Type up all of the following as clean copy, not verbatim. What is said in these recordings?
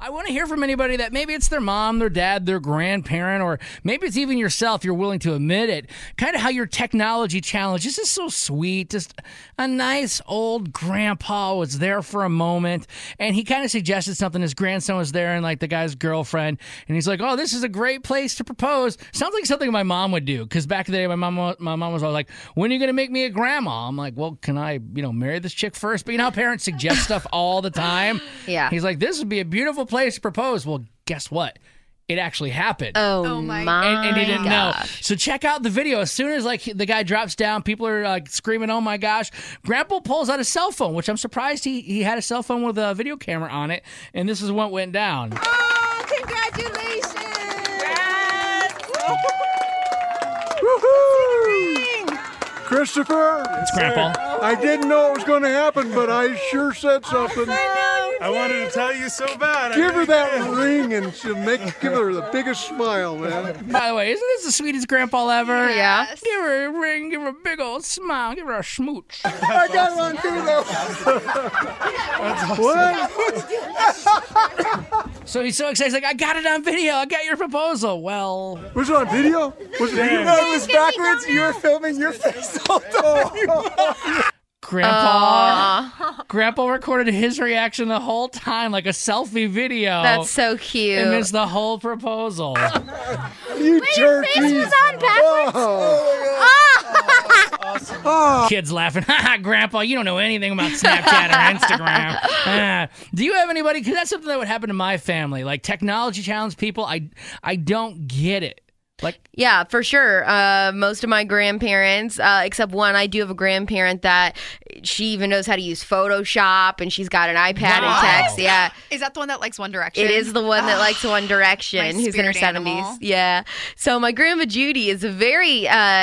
I want to hear from anybody that maybe it's their mom, their dad, their grandparent, or maybe it's even yourself. You're willing to admit it. Kind of how your technology challenge. This is so sweet. Just a nice old grandpa was there for a moment, and he kind of suggested something. His grandson was there, and like the guy's girlfriend, and he's like, "Oh, this is a great place to propose." Sounds like something my mom would do. Because back in the day, my mom was always like, "When are you going to make me a grandma?" I'm like, "Well, can I, marry this chick first?" But you know how parents suggest stuff all the time. Yeah. He's like, "This would be a beautiful place to propose." Well, guess what? It actually happened. Oh my and he didn't know. gosh. So check out the video. As soon as the guy drops down, people are screaming, "Oh my gosh!" Grandpa pulls out a cell phone, which I'm surprised he had a cell phone with a video camera on it. And this is what went down. Oh, congratulations! Woohoo! Christopher, It's Grandpa. I didn't know it was going to happen, but I sure said something. I wanted to tell you so bad. Give her that ring and she'll give her the biggest smile, man. By the way, isn't this the sweetest grandpa ever? Yeah. Give her a ring, give her a big old smile, give her a smooch. I got it on too, though. What? So he's so excited. He's like, "I got it on video. I got your proposal." Well, Was it on video? Was it video? No, it was backwards. You were filming your face the whole time. Grandpa recorded his reaction the whole time, like a selfie video. That's so cute. And it's the whole proposal. You turkey. Face was on backwards. Kids laughing. "Ha ha, Grandpa, you don't know anything about Snapchat or Instagram." Do you have anybody? Because that's something that would happen to my family. Like technology challenge people, I don't get it. Like, Yeah, for sure. Most of my grandparents, except one, I do have a grandparent that she even knows how to use Photoshop, and she's got an iPad and text. Yeah, Is that the one that likes One Direction? it is the one that likes One Direction, my who's in her spirit 70s. animal. Yeah. So my grandma Judy is a very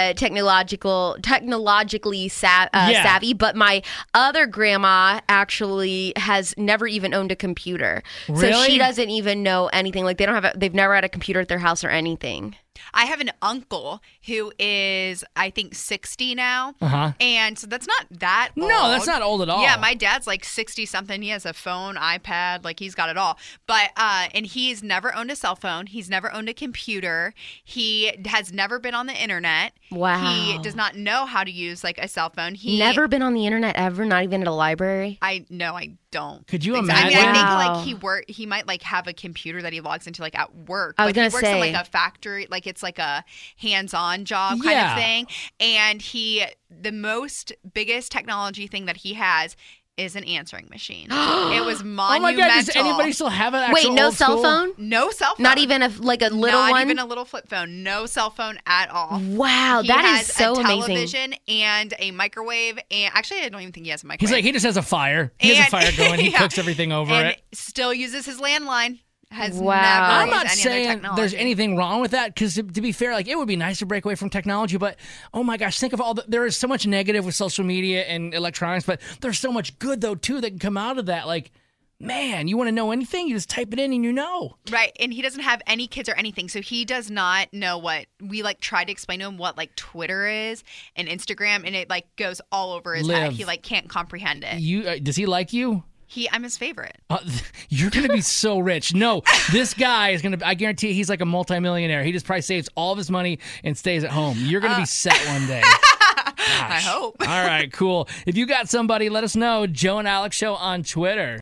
technologically savvy, but my other grandma actually has never even owned a computer. So Really? she doesn't even know anything. Like they've never had a computer at their house or anything. I have an uncle who is, I think, 60 now. And so that's not that old. no, that's not old at all. Yeah, my dad's like 60-something. He has a phone, iPad, like he's got it all. But, and he's never owned a cell phone. He's never owned a computer. He has never been on the internet. Wow. He does not know how to use like a cell phone. He Never been on the internet ever, not even at a library. I don't. Could you I imagine? mean, I think Wow. like he might like have a computer that he logs into like at work. I was But he gonna works in say. like a factory, like it's like a hands-on job kind Yeah. of thing. And the biggest technology thing that he has is an answering machine. It was Oh monumental. my God, does anybody still have an actual Wait, no old cell school? phone? No cell phone. Not even a little Not one? even a little flip phone. No cell phone at all. Wow, He that has is so a amazing. television and a microwave. And actually, I don't even think he has a microwave. He's like, he just has a fire. He has a fire going. He Yeah. cooks everything over and it. still uses his landline. Has Wow. never I'm used not any other saying technology. there's anything wrong with that, because to be fair, like it would be nice to break away from technology, but oh my gosh, think of there is so much negative with social media and electronics, but there's so much good though too that can come out of that. Like, man, you want to know anything, you just type it in and you know. Right, and he doesn't have any kids or anything, so he does not know what we like. Try to explain to him what like Twitter is and Instagram, and it like goes all over his head. Liv. He like can't comprehend it. You does he like you? I'm his favorite. You're going to be so rich. No, this guy is going to, I guarantee you, he's like a multimillionaire. He just probably saves all of his money and stays at home. You're going to be set one day. I hope. All right, cool. If you got somebody, let us know. Joe and Alex Show on Twitter.